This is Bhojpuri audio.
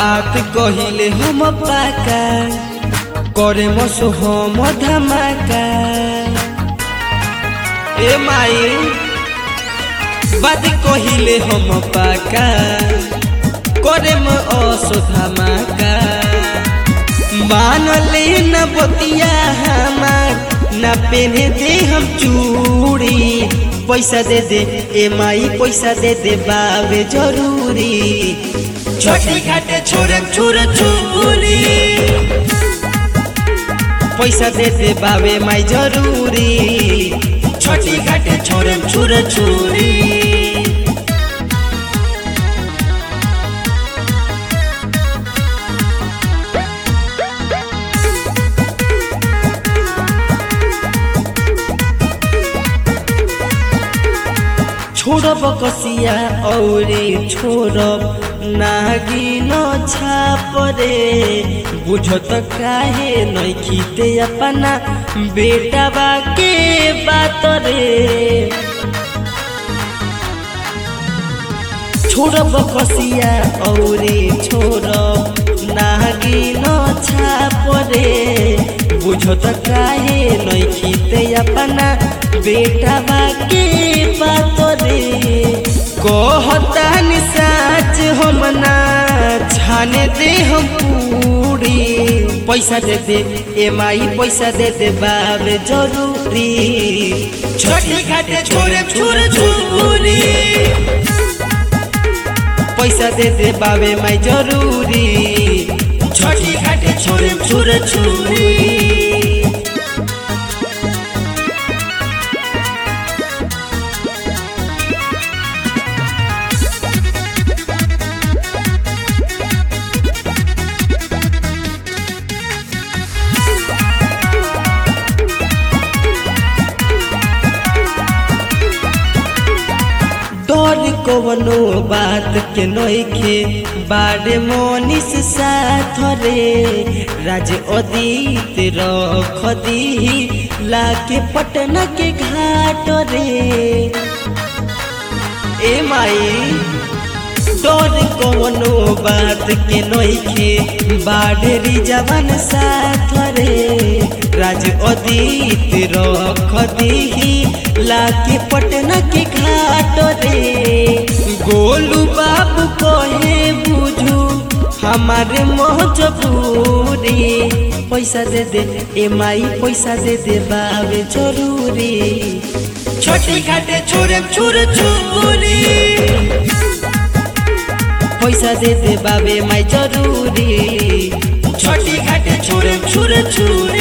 बात कहिले हम पाका करे मसो हम धमाका। ए माई बात कहिले हम पाका करे म असो धमाका। मानले न बतिया हमार न पहने दे हम चूड़ी। पैसा दे दे ए माई पैसा दे दे बाबे जरूरी। छठी घाटे छोरे छुर छुरी। पैसा दे दे बाबे माई जरूरी। छठी घाटे छोरे छुर छुरी। छोड़ब कसिया औरे छोड़ब नागिन छाप रे। बुझत काहे नहीं खीते अपना बेटा बाके बात रे। छोड़ब कसिया औरे छोड़ब नागिन छाप रे। बुझत काहे नहीं खीते अपना बेटा बाके बात रे। कहता नि साच हम ना छाने दे हम पूरी। पैसा दे दे ए माई पैसा दे दे बाबे जरूरी। छठी घाटे छोरे छुर छुरी। पैसा दे दे बाबे माई जरूरी। छठी घाटे छोरे छुर छुरी। डर कवनो बात के नइखे बारे मोनिस साथ रे। राज अदित रख दी लाके पटना के घाट रे। ए माई डर कवनो बात के नइखे बाढ़री जवान साथ रे। राज अदित रख दी लाके पटना के घाट रे। गोलू बाबू कहे बुझू हमारे मजबूरी। पैसा दे दे ए माई पैसा दे दे बाबे जरूरी। छठी घाटे छोरे छुर छुरी। पैसा दे दे बाबे माई जरूरी। छठी घाटे छोरे छुर छुरी।